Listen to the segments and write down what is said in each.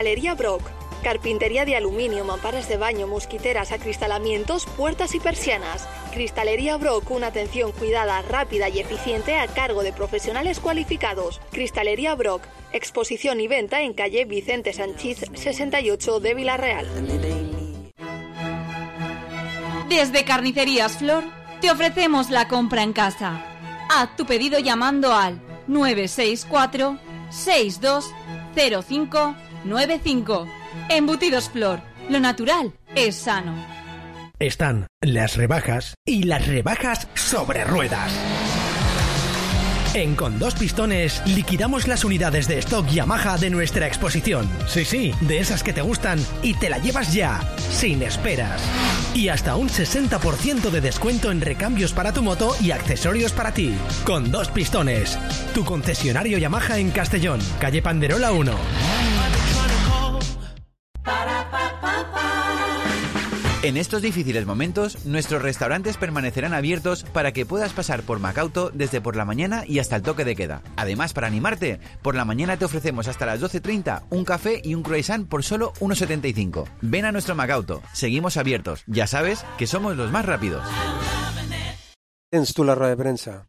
Cristalería Brock. Carpintería de aluminio, mamparas de baño, mosquiteras, acristalamientos, puertas y persianas. Cristalería Brock, una atención cuidada, rápida y eficiente a cargo de profesionales cualificados. Cristalería Brock, exposición y venta en calle Vicente Sanchís 68 de Villarreal. Desde Carnicerías Flor te ofrecemos la compra en casa. Haz tu pedido llamando al 964 620595. Embutidos Flor, lo natural es sano. Están las rebajas y las rebajas sobre ruedas. En Con Dos Pistones liquidamos las unidades de stock Yamaha de nuestra exposición. Sí, de esas que te gustan y te la llevas ya, sin esperas. Y hasta un 60% de descuento en recambios para tu moto y accesorios para ti. Con Dos Pistones, tu concesionario Yamaha en Castellón, calle Panderola 1. En estos difíciles momentos, nuestros restaurantes permanecerán abiertos para que puedas pasar por Macauto desde por la mañana y hasta el toque de queda. Además, para animarte, por la mañana te ofrecemos hasta las 12:30 un café y un croissant por solo 1,75. Ven a nuestro Macauto, seguimos abiertos. Ya sabes que somos los más rápidos. Tens tu la roda de premsa.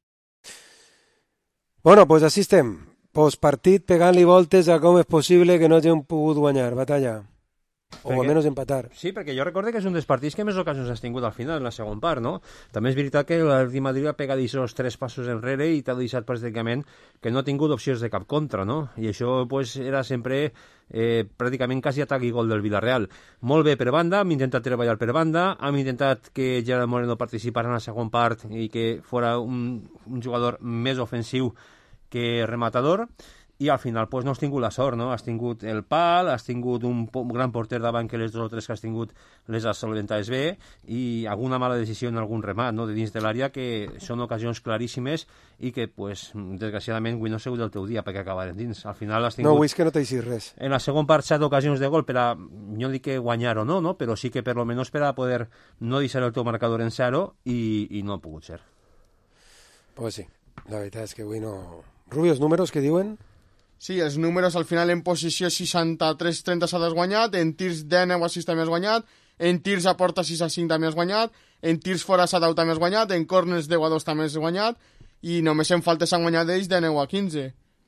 Bueno, pues així estem. Postpartit pegant-li voltes a com és possible que no hagin pogut guanyar batalla. O almenys empatar. Sí, perquè jo recordo que és un dels partits que més ocasions has tingut al final, en la segona part, no? També és veritat que l'Atlètic Madrid ha pegat aquests 3 passos enrere i t'ha deixat pràcticament que no ha tingut opcions de cap contra, no? I això pues, era sempre pràcticament quasi atac i gol del Villarreal. Molt bé per banda, hem intentat treballar per banda, hem intentat que Gerard Moreno participara en la segona part i que fora un jugador més ofensiu que rematador, i al final pues, no has tingut la sort, no? Has tingut el pal, has tingut un gran porter davant que les 2 o 3 que has tingut les has solventades bé i alguna mala decisió en algun remat, no? De dins de l'àrea, que són ocasions claríssimes i que, pues, desgraciadament, avui no ha sigut el teu dia perquè acabaren dins. Al final has tingut... No, avui és que no t'haixis res. En la segona part 7 ocasions de gol per a, no dic que guanyar o no, no? Però sí que per lo menos per a poder no deixar el teu marcador en 0 i no ha pogut ser. Pues sí, la veritat és que avui no... Rubi, els números que diuen... Sí, els números al final en posició 63-30 s'ha desguanyat, en tirs 19 a 6 també has guanyat, en tirs a porta 6 a 5 també has guanyat, en tirs fora a 10 també has guanyat, en corners 10 a 2 també has guanyat, i només en faltes han guanyat ells de 9 a 15.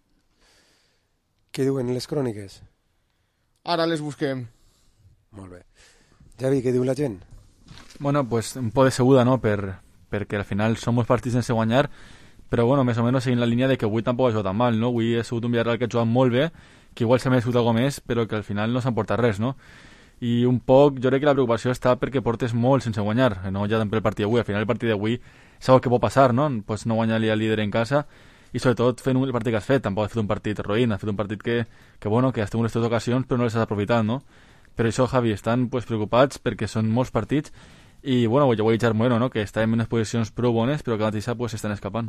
Què diuen les cròniques? Ara les busquem. Molt bé. Javi, què diu la gent? Bueno, pues un poc de seguda, no?, perquè al final som molts partits sense guanyar, però bueno, més o menys seguint la línia de que avui tampoc ha jugat tan mal, no? Avui ha sigut un Villarreal que ha jugat molt bé, que igual s'ha merescut alguna més, però que al final no s'ha portat res, no? I un poc, jo crec que la preocupació està perquè portes molt sense guanyar, no ja per el partit d'avui. Al final el partit d'avui és el que pot passar, no? Pues no guanyar-li al líder en casa i sobretot fent el partit que has fet. Tampoc has fet un partit roïn, has fet un partit que bueno, que has tingut les 3 ocasions però no les has aprofitat, no? Per això, Javi, estan pues, preocupats perquè són molts partits i, bueno, jo vull dir Gerard, no? Que està en unes posicions prou bones però que mateixa pues, estan escapant.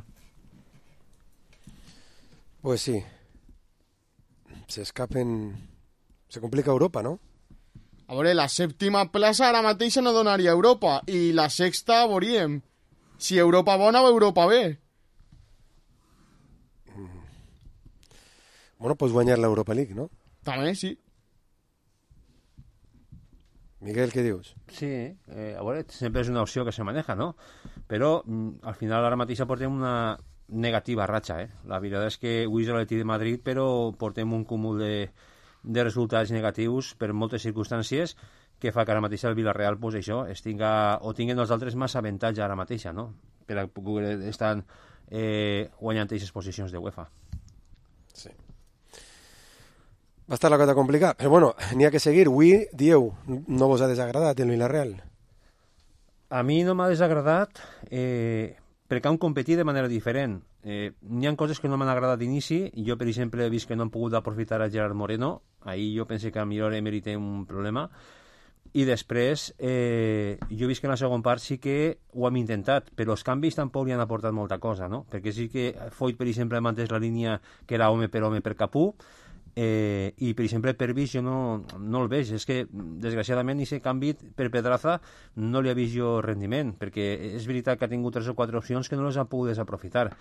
Pues sí. Se complica Europa, no? A veure, la sèptima plaça ara mateixa no donaria Europa, i la sexta veuríem. Si Europa bona o Europa bé. Bueno, pues guanyar l'Europa League, no? També, sí. Miguel, què dius? Sí, a veure, sempre és una opció que se maneja, no? Però al final ara mateix portem una negativa ratxa, La veritat és que avui és l'Atlètic de Madrid, però portem un cúmul de resultats negatius per moltes circumstàncies que fa que ara mateix el Villarreal, pues això, tinguen els altres massa avantatge ara mateixa, no? Per a poder estar guanyant aquestes posicions de UEFA. Sí. Va estar la cosa complicada, però bueno, n'hi ha que seguir. Avui, dieu, no vos ha desagradat el Villarreal? A mi no m'ha desagradat perquè han competit de manera diferent. N'hi ha coses que no m'han agradat d'inici. Jo, per exemple, he vist que no han pogut aprofitar a Gerard Moreno. Ahir jo penso que a millor Emery té un problema. I després, jo he vist que en la segona part sí que ho hem intentat, però els canvis tampoc li han aportat molta cosa, no? Perquè sí que Foyt, per exemple, ha mantès la línia que era home per Capú, i per exemple Pervis jo no el veig. És que desgraciadament aquest canvi per Pedraza no li ha vist jo rendiment, perquè és veritat que ha tingut 3 o 4 opcions que no les ha pogut desaprofitar.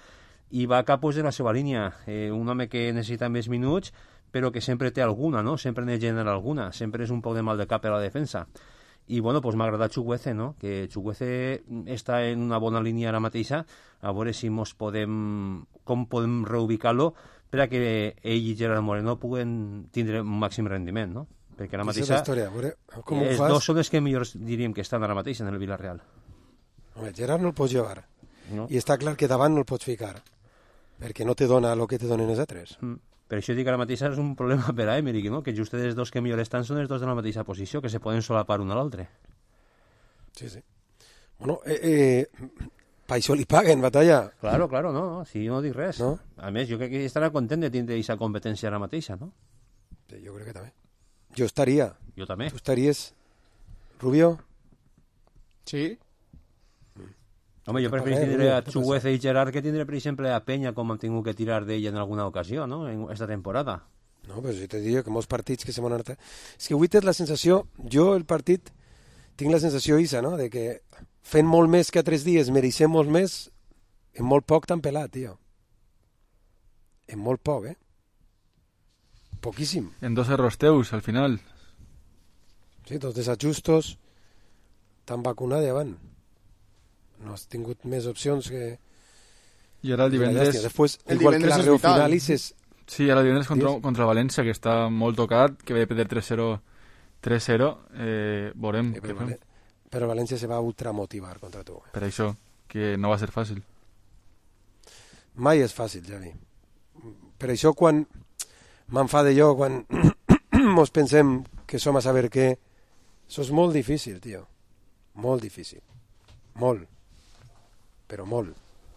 i va cap de la seva línia, un home que necessita més minuts però que sempre té alguna, no? Sempre ne genera alguna, sempre és un poc de mal de cap a la defensa. I bueno, pues m'ha agradat Chukwueze, no? Que Chukwueze està en una bona línia ara mateixa, a veure si com podem reubicar-lo per a que ell i Gerard Moreno puguen tindre un màxim rendiment, no? Perquè ara mateixa els dos són els que millor diríem que estan ara mateix en el Villarreal. Home, Gerard no el pots llevar, no? I està clar que davant no el pots ficar, perquè no te dona el que te donen els altres. Per això dic que ara mateix és un problema per a Emery, no? Que just els dos que millor estan són els dos de la mateixa posició, que se poden solapar un a l'altre. Sí, sí. Bueno, per això li paguen, Batalla. Claro, no, si no dic res. No? A més, jo crec que estarà content de tindre aquesta competència ara mateixa, no? Sí, jo crec que també. Jo estaria. Jo també. Tu estaries, Rubio? Sí. Home, jo preferís tindre a Chukwueze i Gerard que tindre, per exemple, a Peña, com hem tingut que tirar d'ell en alguna ocasió, no?, en esta temporada. No, però jo te diria que molts partits que se m'han anat... És que avui tens la sensació, jo el partit, tinc la sensació, Isa, no?, de que fent molt més que a 3 dies, mereixem molt més, en molt poc t'han pelat, tio. En molt poc, Poquíssim. En 2 errors teus, al final. Sí, 2 desajustos, t'han vacunat i avant. No has tingut més opcions que... I ara el divendres... Després, igual que la reofinalis... Sí, ara el divendres contra València, que està molt tocat, que ve a perder 3-0, veurem què fem. Però València se va ultramotivar contra tu. Per això, que no va ser fàcil. Mai és fàcil, Javi. Per això quan m'enfade jo, quan mos pensem que som a saber què, això és molt difícil, tio. Molt difícil. Molt. Però molt.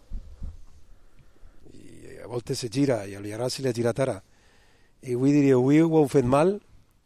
I a voltes se gira, i a l'Iarà se li ha girat ara. I avui diria, avui ho heu fet mal?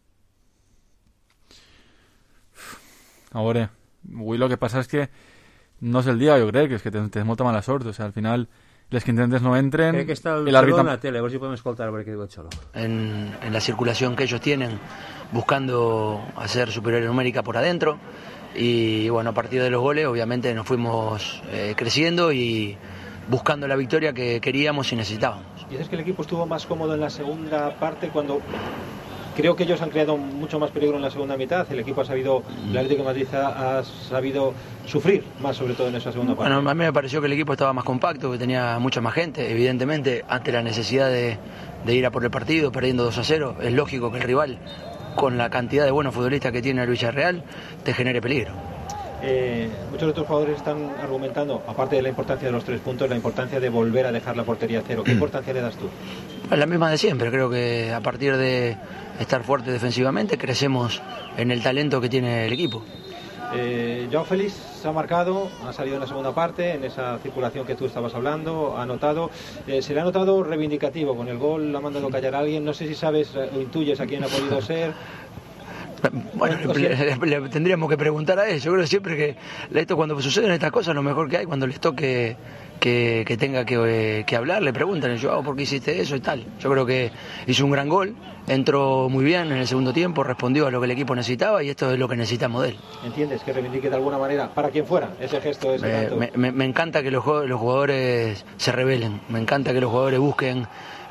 A veure, avui el que passa és que no és el dia, jo crec, és que tens molta mala sort, o sea, al final les que intentes no entren... Crec que està el Cholo en la tele, a ver si podemos escoltar a ver qué digo el Cholo. En la circulación que ellos tienen, buscando hacer superioridad numérica por adentro, y bueno, a partir de los goles obviamente nos fuimos creciendo y buscando la victoria que queríamos y necesitábamos. Dices que el equipo estuvo más cómodo en la segunda parte, cuando creo que ellos han creado mucho más peligro en la segunda mitad. El equipo ha sabido, el Atlético de Madrid ha sabido sufrir más, sobre todo en esa segunda parte. Bueno, a mí me pareció que el equipo estaba más compacto, que tenía mucha más gente. Evidentemente, ante la necesidad de ir a por el partido, perdiendo 2-0, es lógico que el rival, con la cantidad de buenos futbolistas que tiene el Villarreal, te genere peligro. Muchos de otros jugadores están argumentando, aparte de la importancia de los 3 puntos, la importancia de volver a dejar la portería a cero. ¿Qué importancia le das tú? La misma de siempre. Creo que a partir de estar fuerte defensivamente crecemos en el talento que tiene el equipo. Joao Félix se ha marcado, ha salido en la segunda parte, en esa circulación que tú estabas hablando, ha anotado, se le ha notado reivindicativo, con el gol ha mandado callar a alguien, no sé si sabes o intuyes a quién ha podido ser. Bueno, le tendríamos que preguntar a él. Yo creo siempre que cuando suceden estas cosas, lo mejor que hay, cuando les toque que tenga que hablar, le preguntan, Joao, ¿por qué hiciste eso y tal? Yo creo que hizo un gran gol, entró muy bien en el segundo tiempo, respondió a lo que el equipo necesitaba y esto es lo que necesitamos de él. ¿Entiendes que reivindique de alguna manera, para quien fuera, ese gesto, ese canto? Me encanta que los jugadores se rebelen, me encanta que los jugadores busquen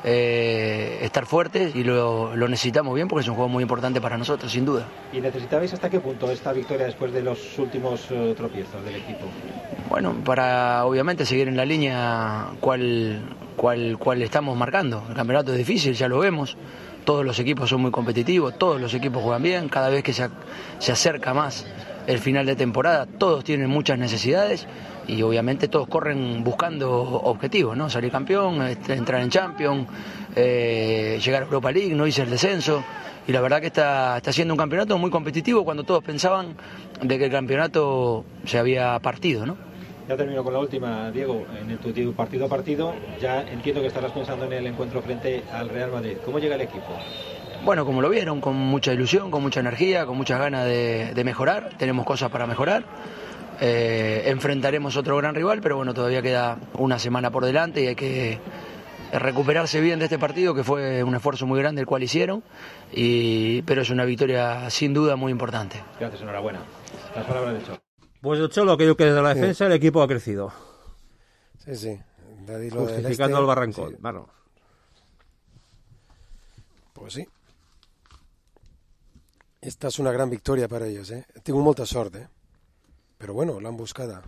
estar fuertes y lo necesitamos bien porque es un juego muy importante para nosotros, sin duda. ¿Y necesitabais hasta qué punto esta victoria después de los últimos tropiezos del equipo? Bueno, para obviamente seguir en la línea cual estamos marcando. El campeonato es difícil, ya lo vemos. Todos los equipos son muy competitivos, todos los equipos juegan bien. Cada vez que se acerca más el final de temporada, todos tienen muchas necesidades y obviamente todos corren buscando objetivos, ¿no? Salir campeón, entrar en Champions, llegar a Europa League, no irse el descenso. Y la verdad que está siendo un campeonato muy competitivo cuando todos pensaban de que el campeonato se había partido, ¿no? Ya termino con la última, Diego. En tu partido a partido, ya entiendo que estarás pensando en el encuentro frente al Real Madrid. ¿Cómo llega el equipo? Bueno, como lo vieron, con mucha ilusión, con mucha energía, con muchas ganas de mejorar. Tenemos cosas para mejorar. Enfrentaremos otro gran rival, pero bueno, todavía queda una semana por delante y hay que recuperarse bien de este partido, que fue un esfuerzo muy grande el cual hicieron, pero es una victoria sin duda muy importante. Gracias, enhorabuena. Las palabras del Cholo. Pues el Cholo, que yo que desde la defensa el equipo ha crecido. Sí, sí. Justificando el barrancón, sí. Claro. Pues sí. Esta és una gran victòria per a ells, Tinc molta sort, Però bueno, l'han buscada.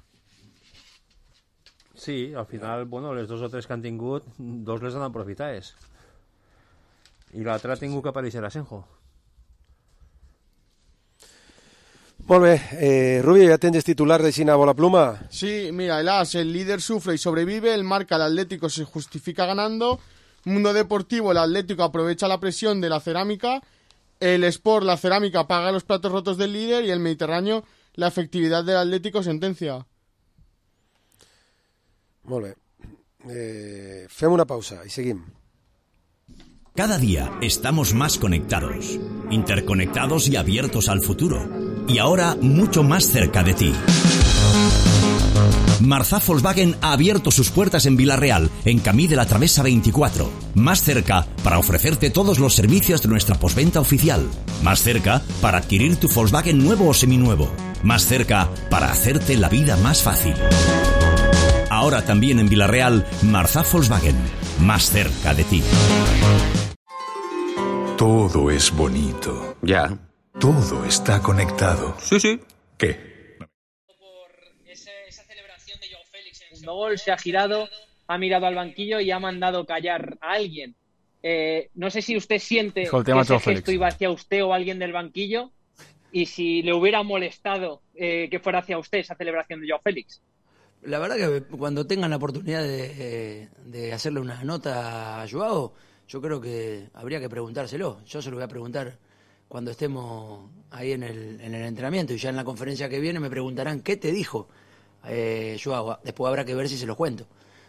Sí, al final, bueno, les 2 o 3 que han tingut, 2 les han aprofitat. I l'altra ha tingut que aparèixer a Senjo. Molt bé, Rubio, ¿ya tienes titular de China Bola Pluma? Sí, mira, el AS, el líder sufre y sobrevive, el Marca, el Atlético se justifica ganando, Mundo Deportivo, el Atlético aprovecha la presión de la Cerámica, el Sport, la Cerámica paga los platos rotos del líder y el Mediterráneo, la efectividad del Atlético sentencia. Molt bé. Fem una pausa y seguim. Cada día estamos más conectados, interconectados y abiertos al futuro. Y ahora mucho más cerca de ti. Marzá Volkswagen ha abierto sus puertas en Vila-real, en Camí de la Travesa 24. Más cerca para ofrecerte todos los servicios de nuestra postventa oficial. Más cerca para adquirir tu Volkswagen nuevo o seminuevo. Más cerca para hacerte la vida más fácil. Ahora también en Vila-real, Marzá Volkswagen. Más cerca de ti. Todo es bonito. Ya. Todo está conectado. Sí. ¿Qué? Por esa celebración de Joao Félix en el segundo gol, se ha girado, ha mirado al banquillo y ha mandado callar a alguien. No sé si usted siente que ese gesto iba hacia usted o alguien del banquillo y si le hubiera molestado que fuera hacia usted esa celebración de Joao Félix. La verdad que cuando tengan la oportunidad de hacerle una nota a Joao, yo creo que habría que preguntárselo. Yo se lo voy a preguntar cuando estemos ahí en el entrenamiento, y ya en la conferencia que viene me preguntarán ¿qué te dijo Joao? Después habrá que ver si se los cuento.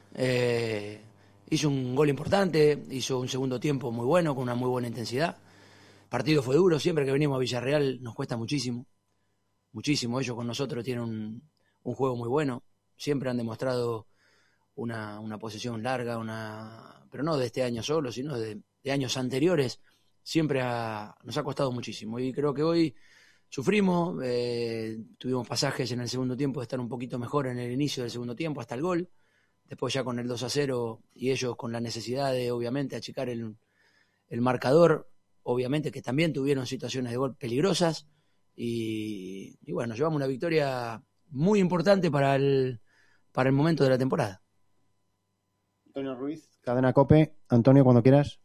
Hizo un gol importante, hizo un segundo tiempo muy bueno, con una muy buena intensidad. El partido fue duro, siempre que venimos a Villarreal nos cuesta muchísimo. Ellos con nosotros tienen un juego muy bueno, siempre han demostrado una posesión larga, pero no de este año solo, sino de años anteriores. Siempre nos ha costado muchísimo y creo que hoy sufrimos, tuvimos pasajes en el segundo tiempo de estar un poquito mejor en el inicio del segundo tiempo hasta el gol, después ya con el 2-0 y ellos con la necesidad de obviamente achicar el marcador, obviamente que también tuvieron situaciones de gol peligrosas y bueno, llevamos una victoria muy importante para el momento de la temporada. Antonio Ruiz, Cadena COPE. Antonio, cuando quieras.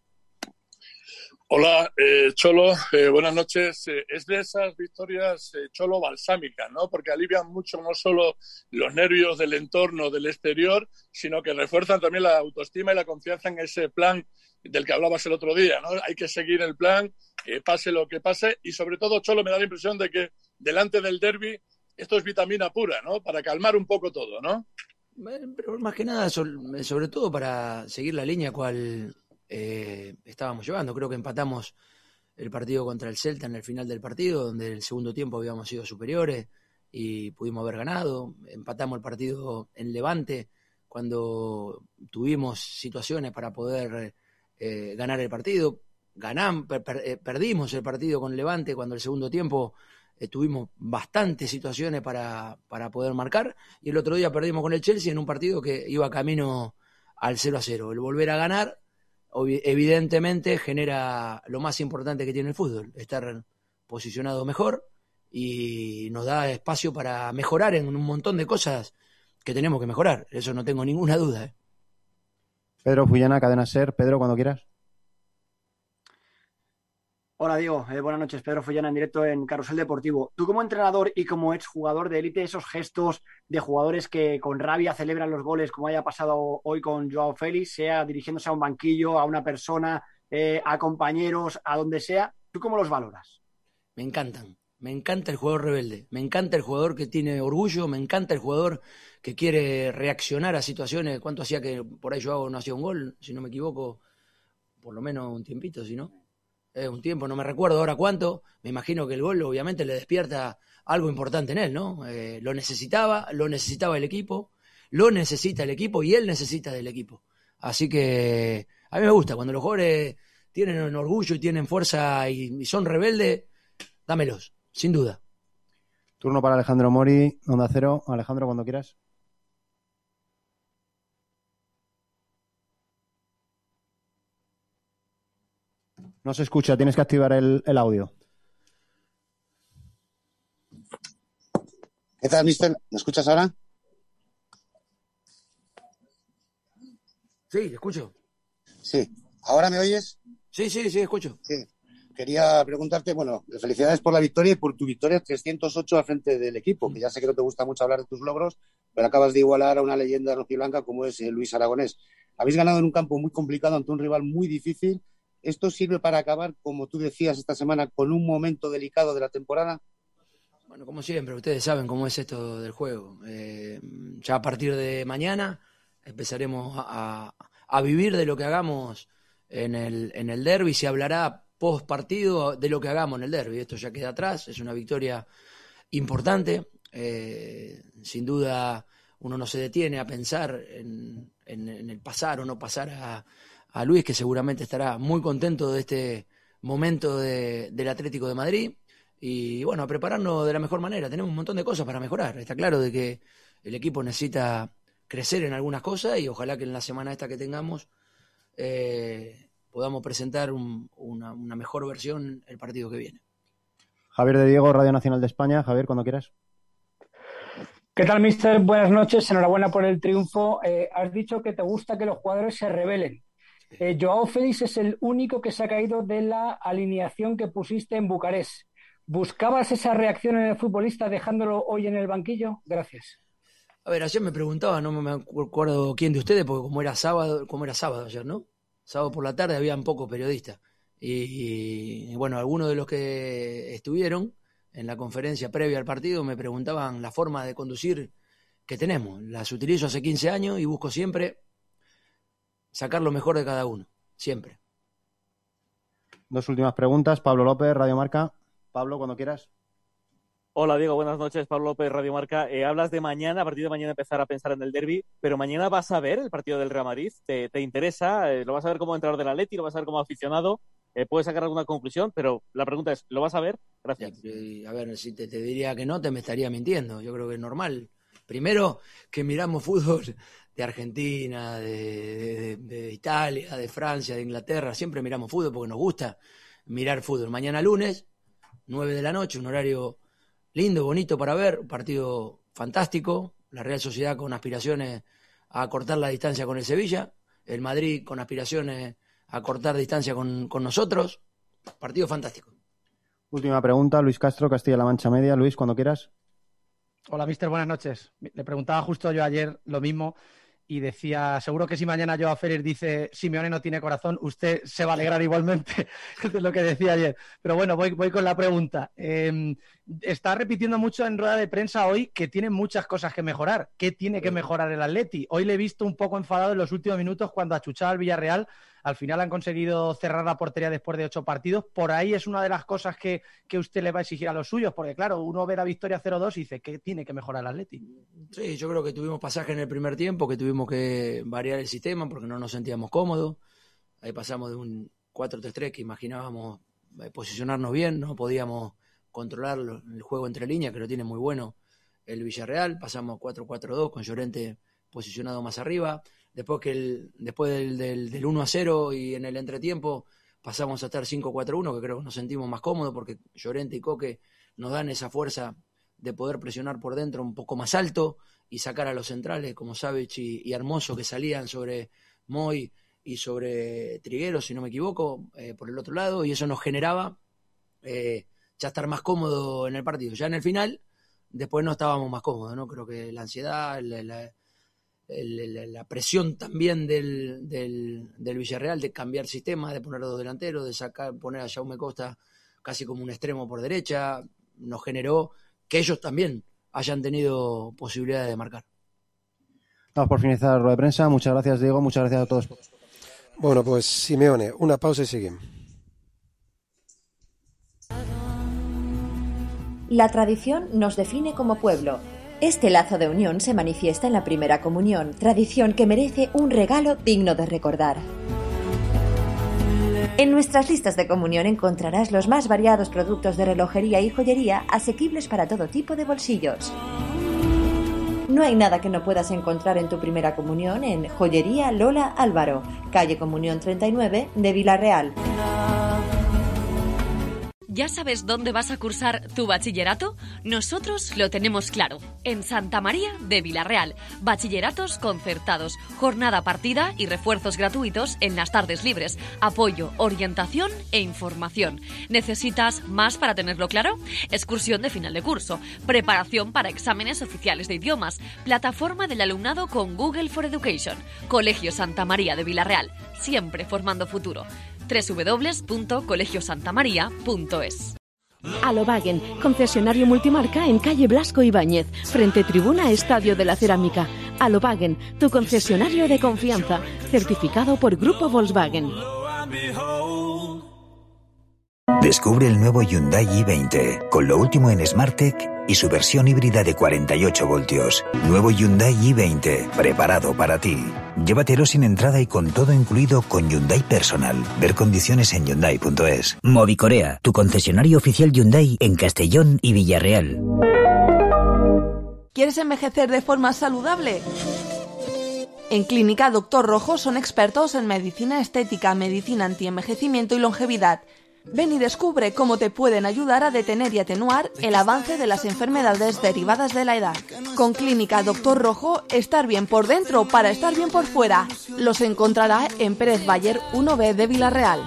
Hola, Cholo, buenas noches. Es de esas victorias, Cholo, balsámicas, ¿no? Porque alivian mucho no solo los nervios del entorno, del exterior, sino que refuerzan también la autoestima y la confianza en ese plan del que hablabas el otro día, ¿no? Hay que seguir el plan, que pase lo que pase, y sobre todo, Cholo, me da la impresión de que delante del derbi esto es vitamina pura, ¿no? Para calmar un poco todo, ¿no? Pero más que nada, sobre todo para seguir la línea cual estábamos llevando. Creo que empatamos el partido contra el Celta en el final del partido, donde en el segundo tiempo habíamos sido superiores y pudimos haber ganado. Empatamos el partido en Levante cuando tuvimos situaciones para poder ganar el partido. Perdimos el partido con Levante cuando el segundo tiempo tuvimos bastantes situaciones para poder marcar, y el otro día perdimos con el Chelsea en un partido que iba camino al 0-0. El volver a ganar evidentemente genera lo más importante que tiene el fútbol, estar posicionado mejor, y nos da espacio para mejorar en un montón de cosas que tenemos que mejorar, eso no tengo ninguna duda. Pedro Fullana, Cadena SER. Pedro, cuando quieras. Hola Diego, buenas noches. Pedro Follana en directo en Carrusel Deportivo. Tú como entrenador y como exjugador de élite, esos gestos de jugadores que con rabia celebran los goles, como haya pasado hoy con Joao Félix, sea dirigiéndose a un banquillo, a una persona, a compañeros, a donde sea, ¿tú cómo los valoras? Me encantan. Me encanta el jugador rebelde, me encanta el jugador que tiene orgullo, me encanta el jugador que quiere reaccionar a situaciones. ¿Cuánto hacía que por ahí Joao no hacía un gol? Si no me equivoco, por lo menos un tiempito, si no. Un tiempo, no me recuerdo ahora cuánto. Me imagino que el gol obviamente le despierta algo importante en él, ¿no? Lo necesitaba el equipo, lo necesita el equipo y él necesita del equipo. Así que a mí me gusta cuando los jugadores tienen orgullo y tienen fuerza y son rebeldes, dámelos, sin duda. Turno para Alejandro Mori, Onda Cero. Alejandro, cuando quieras. No se escucha, tienes que activar el audio. ¿Qué tal, mister? ¿Me escuchas ahora? Sí, te escucho. Sí. ¿Ahora me oyes? Sí, escucho. Sí. Quería preguntarte, bueno, felicidades por la victoria y por tu victoria 308 al frente del equipo, que ya sé que no te gusta mucho hablar de tus logros, pero acabas de igualar a una leyenda rojiblanca como es Luis Aragonés. Habéis ganado en un campo muy complicado ante un rival muy difícil. ¿Esto sirve para acabar, como tú decías esta semana, con un momento delicado de la temporada? Bueno, como siempre, ustedes saben cómo es esto del juego. Ya a partir de mañana empezaremos a vivir de lo que hagamos en el derbi. Se hablará post partido de lo que hagamos en el derbi. Esto ya queda atrás, es una victoria importante. Sin duda uno no se detiene a pensar en el pasar o no pasar a Luis, que seguramente estará muy contento de este momento del Atlético de Madrid. Y bueno, a prepararnos de la mejor manera. Tenemos un montón de cosas para mejorar. Está claro de que el equipo necesita crecer en algunas cosas y ojalá que en la semana esta que tengamos podamos presentar una mejor versión el partido que viene. Javier de Diego, Radio Nacional de España. Javier, cuando quieras. ¿Qué tal, mister? Buenas noches, enhorabuena por el triunfo. Has dicho que te gusta que los jugadores se rebelen. Joao Félix es el único que se ha caído de la alineación que pusiste en Bucarest. ¿Buscabas esa reacción en el futbolista dejándolo hoy en el banquillo? Gracias. A ver, ayer me preguntaba, no me acuerdo quién de ustedes, porque como era sábado ayer, ¿no? Sábado por la tarde habían pocos periodistas. Y bueno, algunos de los que estuvieron en la conferencia previa al partido me preguntaban la forma de conducir que tenemos. Las utilizo hace 15 años y busco siempre sacar lo mejor de cada uno. Siempre. Dos últimas preguntas. Pablo López, Radio Marca. Pablo, cuando quieras. Hola, Diego, buenas noches. Pablo López, Radio Marca. Hablas de mañana, a partir de mañana empezar a pensar en el derbi, pero mañana vas a ver el partido del Real Madrid. ¿Te interesa? ¿Lo vas a ver como entrenador del Atleti? ¿Lo vas a ver como aficionado? ¿Puedes sacar alguna conclusión? Pero la pregunta es, ¿lo vas a ver? Gracias. A ver, si te diría que no, te me estaría mintiendo. Yo creo que es normal. Primero, que miramos fútbol de Argentina, de Italia, de Francia, de Inglaterra. Siempre miramos fútbol porque nos gusta mirar fútbol. Mañana lunes, 9 de la noche, un horario lindo, bonito para ver, un partido fantástico, la Real Sociedad con aspiraciones a cortar la distancia con el Sevilla, el Madrid con aspiraciones a cortar distancia con nosotros, partido fantástico. Última pregunta, Luis Castro, Castilla-La Mancha Media. Luis, cuando quieras. Hola, mister, buenas noches. Le preguntaba justo yo ayer lo mismo y decía, seguro que si mañana Joao Félix dice Simeone no tiene corazón, usted se va a alegrar igualmente de lo que decía ayer. Pero bueno, voy con la pregunta. Está repitiendo mucho en rueda de prensa hoy que tiene muchas cosas que mejorar. ¿Qué tiene que mejorar el Atleti? Hoy le he visto un poco enfadado en los últimos minutos cuando achuchaba al Villarreal. Al final han conseguido cerrar la portería después de 8 partidos. Por ahí es una de las cosas que usted le va a exigir a los suyos, porque claro, uno ve la victoria 0-2 y dice que tiene que mejorar el Atleti. Sí, yo creo que tuvimos pasaje en el primer tiempo, que tuvimos que variar el sistema porque no nos sentíamos cómodos. Ahí pasamos de un 4-3-3 que imaginábamos posicionarnos bien, no podíamos controlar el juego entre líneas, que lo tiene muy bueno el Villarreal. Pasamos 4-4-2 con Llorente posicionado más arriba. Después del 1-0 y en el entretiempo pasamos a estar 5-4-1, que creo que nos sentimos más cómodos porque Llorente y Coque nos dan esa fuerza de poder presionar por dentro un poco más alto y sacar a los centrales como Savic y Hermoso, que salían sobre Moy y sobre Trigueros, si no me equivoco, por el otro lado, y eso nos generaba ya estar más cómodo en el partido. Ya en el final, después no estábamos más cómodos, ¿no? Creo que la ansiedad, la presión también del Villarreal de cambiar sistema, de poner dos delanteros, de poner a Jaume Costa casi como un extremo por derecha, nos generó que ellos también hayan tenido posibilidades de marcar. Vamos por finalizar la rueda de prensa. Muchas gracias, Diego. Muchas gracias a todos. Bueno, pues Simeone, una pausa y seguimos. La tradición nos define como pueblo. Este lazo de unión se manifiesta en la primera comunión, tradición que merece un regalo digno de recordar. En nuestras listas de comunión encontrarás los más variados productos de relojería y joyería asequibles para todo tipo de bolsillos. No hay nada que no puedas encontrar en tu primera comunión en Joyería Lola Álvaro, calle Comunión 39 de Vila Real. ¿Ya sabes dónde vas a cursar tu bachillerato? Nosotros lo tenemos claro. En Santa María de Vilarreal. Bachilleratos concertados, jornada partida y refuerzos gratuitos en las tardes libres. Apoyo, orientación e información. ¿Necesitas más para tenerlo claro? Excursión de final de curso. Preparación para exámenes oficiales de idiomas. Plataforma del alumnado con Google for Education. Colegio Santa María de Vilarreal. Siempre formando futuro. www.colegiosantamaria.es. Alobagen, concesionario multimarca en calle Blasco Ibáñez, frente tribuna Estadio de la Cerámica. Alobagen, tu concesionario de confianza, certificado por Grupo Volkswagen. Descubre el nuevo Hyundai i20, con lo último en SmartTech y su versión híbrida de 48 voltios. Nuevo Hyundai i20, preparado para ti. Llévatelo sin entrada y con todo incluido con Hyundai Personal. Ver condiciones en Hyundai.es. Movicorea, tu concesionario oficial Hyundai en Castellón y Villarreal. ¿Quieres envejecer de forma saludable? En Clínica Doctor Rojo son expertos en medicina estética, medicina antienvejecimiento y longevidad. Ven y descubre cómo te pueden ayudar a detener y atenuar el avance de las enfermedades derivadas de la edad. Con Clínica Doctor Rojo, estar bien por dentro para estar bien por fuera. Los encontrará en Pérez Bayer 1B de Vilarreal.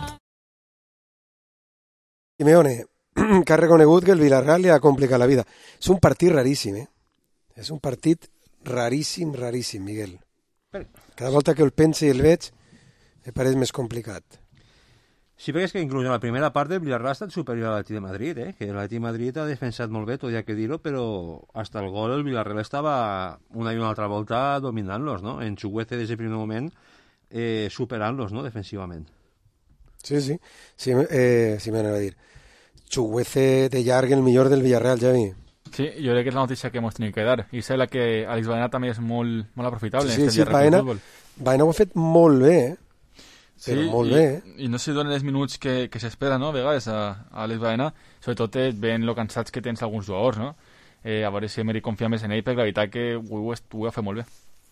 Simeone, que ha reconegut que el Villarreal li ha complicat la vida. És un partit raríssim, eh? És un partit raríssim, Miguel. Cada volta que el pense i el veig, me pareix més complicat. Sí, perquè és que inclús en la primera part el Villarreal ha estat superior a l'Atlètic de Madrid, que l'Atlètic de Madrid ha defensat molt bé, tot hi ha que dir-ho, però hasta el gol el Villarreal estava una i una altra volta dominant-los, no? En Chukwueze des del primer moment superant-los, no? Defensivament. Sí, me anava a dir. Chukwueze de llarg el millor del Villarreal, Javi. Sí, jo crec que és la notícia que hemos tenido que dar. I sé la que Alex Baena també és molt aprofitable. Sí, Baena ho ha fet molt bé, Sí, molt bé, i no sé si donen els minuts que s'espera, no?, a vegades a Alex Baena, sobretot veient lo cansats que tens alguns jugadors, no? A veure si Emery confia més en ell, perquè la veritat que ho ha fet molt bé.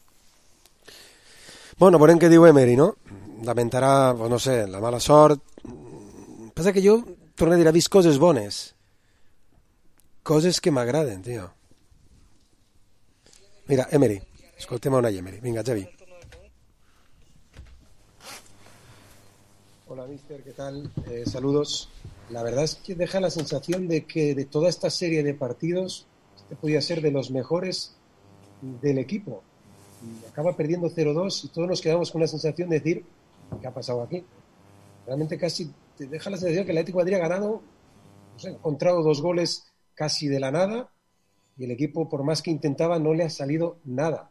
Bueno, veurem què diu Emery, no? Lamentarà, no sé, la mala sort. Passa que jo, torno a dir, he vist coses bones. Coses que m'agraden, tio. Mira, Emery. Escoltem a una Emery. Vinga, Javi. Hola, mister, ¿qué tal? Saludos. La verdad es que deja la sensación de que de toda esta serie de partidos, este podía ser de los mejores del equipo. Y acaba perdiendo 0-2 y todos nos quedamos con la sensación de decir, ¿qué ha pasado aquí? Realmente casi te deja la sensación que el Atlético de Madrid ha ganado, no sé, ha encontrado 2 goles casi de la nada y el equipo, por más que intentaba, no le ha salido nada.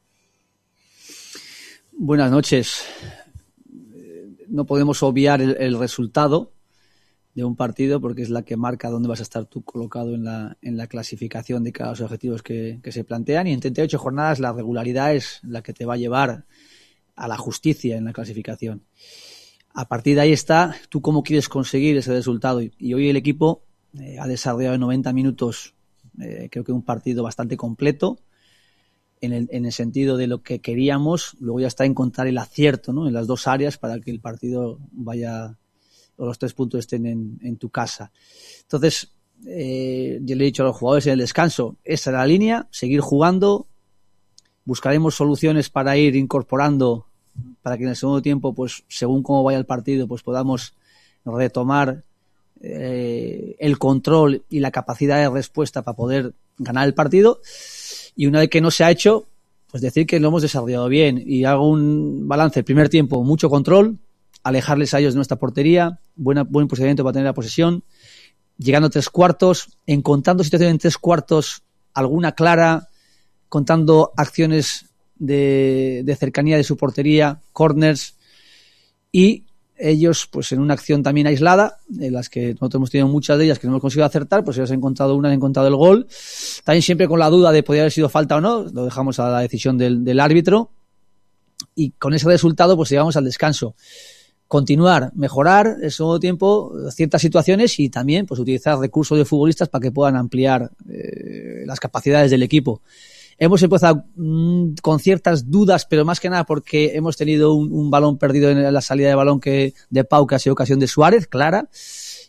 Buenas noches. No podemos obviar el resultado de un partido porque es la que marca dónde vas a estar tú colocado en la clasificación de cada uno de los objetivos que se plantean, y en 38 jornadas la regularidad es la que te va a llevar a la justicia en la clasificación. A partir de ahí está tú cómo quieres conseguir ese resultado, y hoy el equipo ha desarrollado en 90 minutos creo que un partido bastante completo en el sentido de lo que queríamos. Luego ya está encontrar el acierto, ¿no?, en las dos áreas para que el partido vaya, o los 3 puntos estén en tu casa. Entonces, yo le he dicho a los jugadores en el descanso, esa era la línea, seguir jugando, buscaremos soluciones para ir incorporando, para que en el segundo tiempo, pues según cómo vaya el partido, pues podamos retomar el control y la capacidad de respuesta para poder ganar el partido. Y una vez que no se ha hecho, pues decir que lo hemos desarrollado bien. Y hago un balance: el primer tiempo, mucho control, alejarles a ellos de nuestra portería, buen procedimiento para tener la posesión, llegando a 3 cuartos, encontrando situaciones en 3 cuartos, alguna clara, contando acciones de cercanía de su portería, corners, y ellos, pues en una acción también aislada, en las que nosotros hemos tenido muchas de ellas que no hemos conseguido acertar, pues ellos han encontrado una, han encontrado el gol. También siempre con la duda de podría haber sido falta o no, lo dejamos a la decisión del árbitro, y con ese resultado pues llegamos al descanso. Continuar, mejorar el segundo tiempo ciertas situaciones, y también pues utilizar recursos de futbolistas para que puedan ampliar las capacidades del equipo. Hemos empezado con ciertas dudas, pero más que nada porque hemos tenido un balón perdido en la salida de balón de Pau, que ha sido ocasión de Suárez, clara,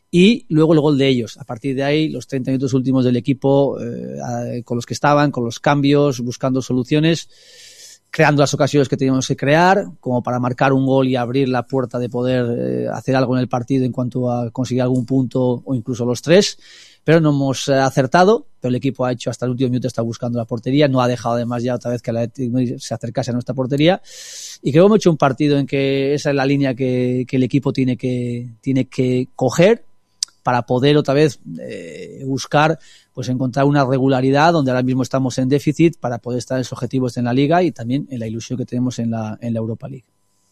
y luego el gol de ellos. A partir de ahí, los 30 minutos últimos del equipo, con los que estaban, con los cambios, buscando soluciones, creando las ocasiones que teníamos que crear, como para marcar un gol y abrir la puerta de poder hacer algo en el partido en cuanto a conseguir algún punto o incluso los 3, pero no hemos acertado, pero el equipo ha hecho hasta el último minuto, está buscando la portería, no ha dejado además ya otra vez que el Atlético de Madrid se acercase a nuestra portería, y creo que hemos hecho un partido en que esa es la línea que el equipo tiene que coger para poder otra vez buscar, pues encontrar una regularidad donde ahora mismo estamos en déficit para poder estar en los objetivos en la Liga y también en la ilusión que tenemos en la Europa League.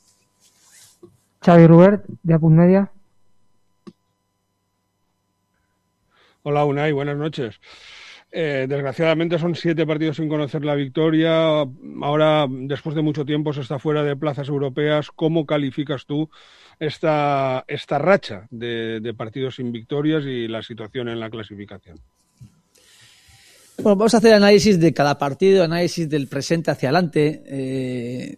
Xavi Rubert, de Apunt Media. Hola Unai, buenas noches. Desgraciadamente son 7 partidos sin conocer la victoria. Ahora, después de mucho tiempo, se está fuera de plazas europeas. ¿Cómo calificas tú esta racha de partidos sin victorias y la situación en la clasificación? Bueno, vamos a hacer análisis de cada partido, análisis del presente hacia adelante.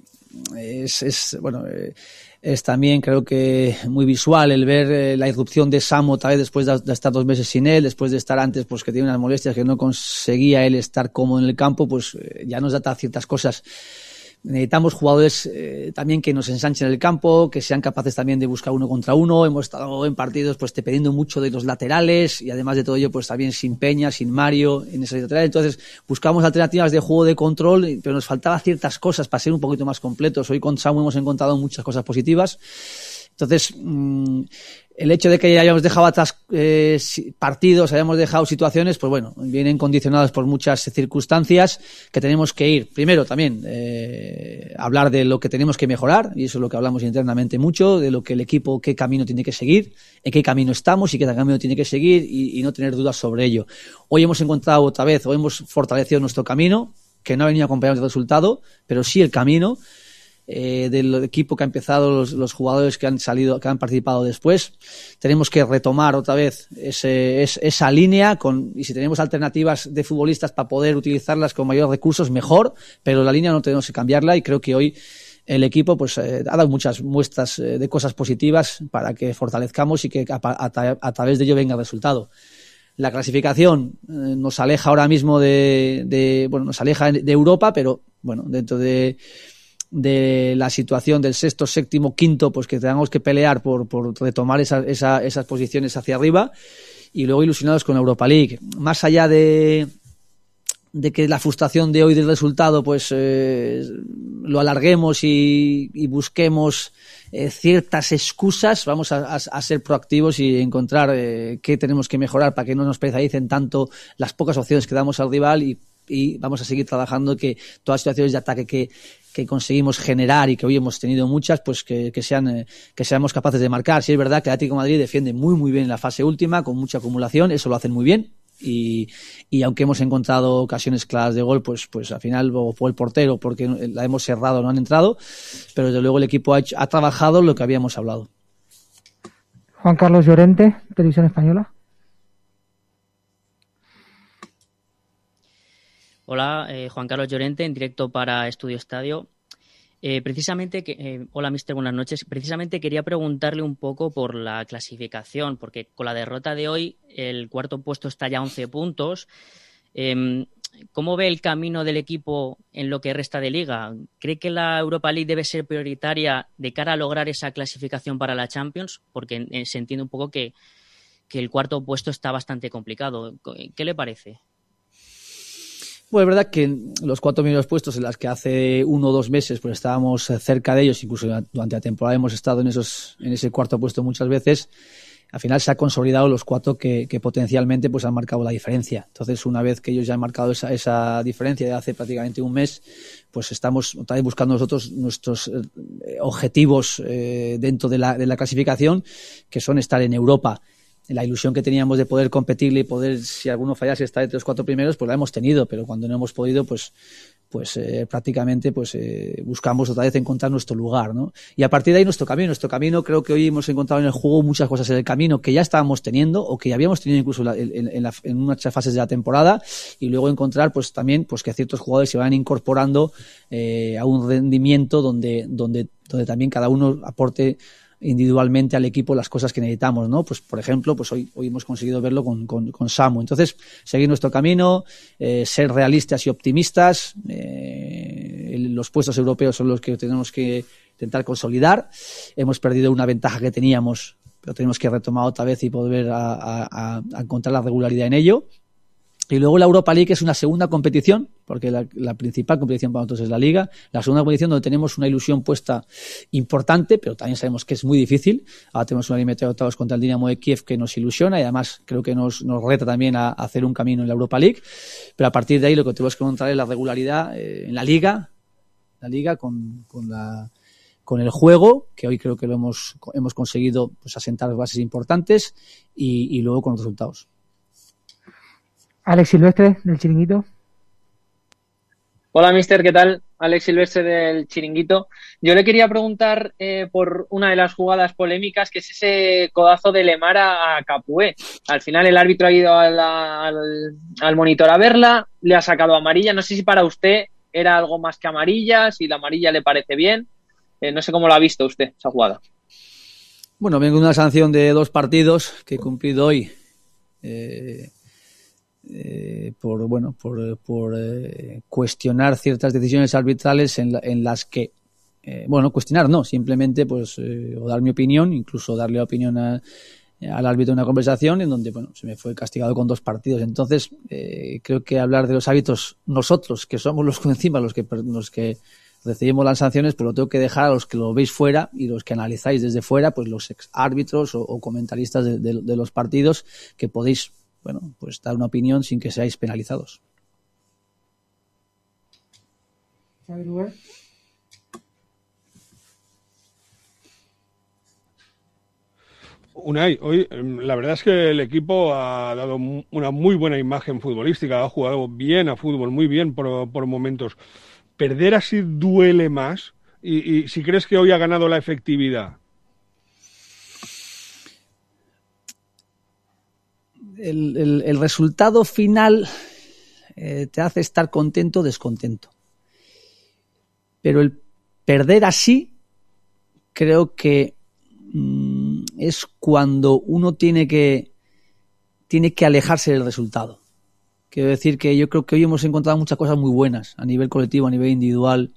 Es también, creo que, muy visual el ver la irrupción de Samu otra vez después de estar 2 meses sin él, después de estar antes, pues que tiene unas molestias que no conseguía él estar cómodo en el campo, pues ya nos da ciertas cosas. Necesitamos jugadores también que nos ensanchen el campo, que sean capaces también de buscar uno contra uno. Hemos estado en partidos pues dependiendo mucho de los laterales y además de todo ello pues también sin Peña, sin Mario en ese lateral. Entonces buscamos alternativas de juego de control, pero nos faltaba ciertas cosas para ser un poquito más completos. Hoy con Samu hemos encontrado muchas cosas positivas. Entonces, el hecho de que hayamos dejado atrás partidos, hayamos dejado situaciones, pues bueno, vienen condicionados por muchas circunstancias que tenemos que ir. Primero, también hablar de lo que tenemos que mejorar, y eso es lo que hablamos internamente mucho, de lo que el equipo, qué camino tiene que seguir, en qué camino estamos y qué camino tiene que seguir, y no tener dudas sobre ello. Hoy hemos encontrado otra vez, hoy hemos fortalecido nuestro camino, que no ha venido acompañado de resultado, pero sí el camino. Del equipo que ha empezado, los jugadores que han salido, que han participado después. Tenemos que retomar otra vez esa línea y si tenemos alternativas de futbolistas para poder utilizarlas con mayores recursos, mejor, pero la línea no tenemos que cambiarla y creo que hoy el equipo pues ha dado muchas muestras de cosas positivas para que fortalezcamos y que a través de ello venga el resultado. La clasificación nos aleja ahora mismo nos aleja de Europa, pero bueno, dentro de la situación del sexto, séptimo, quinto, pues que tengamos que pelear por retomar esas posiciones hacia arriba, y luego ilusionados con la Europa League. Más allá de que la frustración de hoy del resultado pues lo alarguemos y busquemos ciertas excusas, vamos a ser proactivos y encontrar qué tenemos que mejorar para que no nos pesalicen tanto las pocas opciones que damos al rival, y vamos a seguir trabajando que todas las situaciones de ataque que conseguimos generar y que hoy hemos tenido muchas, pues que seamos capaces de marcar. Sí, es verdad que el Atlético de Madrid defiende muy muy bien en la fase última, con mucha acumulación, eso lo hacen muy bien, y aunque hemos encontrado ocasiones claras de gol, pues al final fue el portero porque la hemos cerrado, no han entrado, pero desde luego el equipo ha trabajado lo que habíamos hablado. Juan Carlos Llorente, Televisión Española. Hola, Juan Carlos Llorente, en directo para Estudio Estadio. Hola, mister, buenas noches. Precisamente quería preguntarle un poco por la clasificación, porque con la derrota de hoy el cuarto puesto está ya a 11 puntos. ¿Cómo ve el camino del equipo en lo que resta de Liga? ¿Cree que la Europa League debe ser prioritaria de cara a lograr esa clasificación para la Champions? Porque se entiende un poco que el cuarto puesto está bastante complicado. ¿Qué le parece? Pues es verdad que los 4 primeros puestos en las que hace 1 o 2 meses pues estábamos cerca de ellos, incluso durante la temporada hemos estado en ese cuarto puesto muchas veces, al final se ha consolidado los 4 que potencialmente pues han marcado la diferencia. Entonces, una vez que ellos ya han marcado esa diferencia de hace prácticamente 1 mes, pues estamos otra vez buscando nosotros nuestros objetivos dentro de la clasificación, que son estar en Europa. La ilusión que teníamos de poder competirle y poder, si alguno fallase, estar entre los 4 primeros, pues la hemos tenido, pero cuando no hemos podido, pues prácticamente buscamos otra vez encontrar nuestro lugar, ¿no? Y a partir de ahí nuestro camino, creo que hoy hemos encontrado en el juego muchas cosas en el camino que ya estábamos teniendo o que ya habíamos tenido incluso en unas fases de la temporada, y luego encontrar pues también pues que ciertos jugadores se van incorporando a un rendimiento donde también cada uno aporte individualmente al equipo las cosas que necesitamos, ¿no? Pues por ejemplo, pues hoy hemos conseguido verlo con Samu. Entonces, seguir nuestro camino, ser realistas y optimistas. Los puestos europeos son los que tenemos que intentar consolidar. Hemos perdido una ventaja que teníamos, pero tenemos que retomar otra vez y volver a encontrar la regularidad en ello. Y luego la Europa League es una segunda competición, porque la principal competición para nosotros es la Liga. La segunda competición donde tenemos una ilusión puesta importante, pero también sabemos que es muy difícil. Ahora tenemos una eliminatoria de octavos contra el Dinamo de Kiev que nos ilusiona y además creo que nos reta también a hacer un camino en la Europa League. Pero a partir de ahí lo que tenemos que encontrar es la regularidad en la Liga con el juego, que hoy creo que lo hemos conseguido pues asentar bases importantes y luego con los resultados. Alex Silvestre, del Chiringuito. Hola, mister, ¿qué tal? Alex Silvestre, del Chiringuito. Yo le quería preguntar por una de las jugadas polémicas, que es ese codazo de Lemar a Capué. Al final el árbitro ha ido al monitor a verla, le ha sacado amarilla. No sé si para usted era algo más que amarilla, si la amarilla le parece bien. No sé cómo lo ha visto usted, esa jugada. Bueno, vengo de una sanción de 2 partidos que he cumplido hoy. Por cuestionar ciertas decisiones arbitrales en las que cuestionar no, simplemente pues o dar mi opinión, incluso darle opinión al árbitro en una conversación en donde se me fue castigado con 2 partidos. Entonces creo que hablar de los árbitros, nosotros que somos los que recibimos las sanciones, pues lo tengo que dejar a los que lo veis fuera y los que analizáis desde fuera, pues los ex árbitros o comentaristas de los partidos, que podéis pues dar una opinión sin que seáis penalizados. Unai, hoy la verdad es que el equipo ha dado una muy buena imagen futbolística, ha jugado bien a fútbol, muy bien por momentos. ¿Perder así duele más? Y si crees que hoy ha ganado la efectividad. El resultado final te hace estar contento o descontento. Pero el perder así creo que es cuando uno tiene que alejarse del resultado. Quiero decir que yo creo que hoy hemos encontrado muchas cosas muy buenas a nivel colectivo, a nivel individual.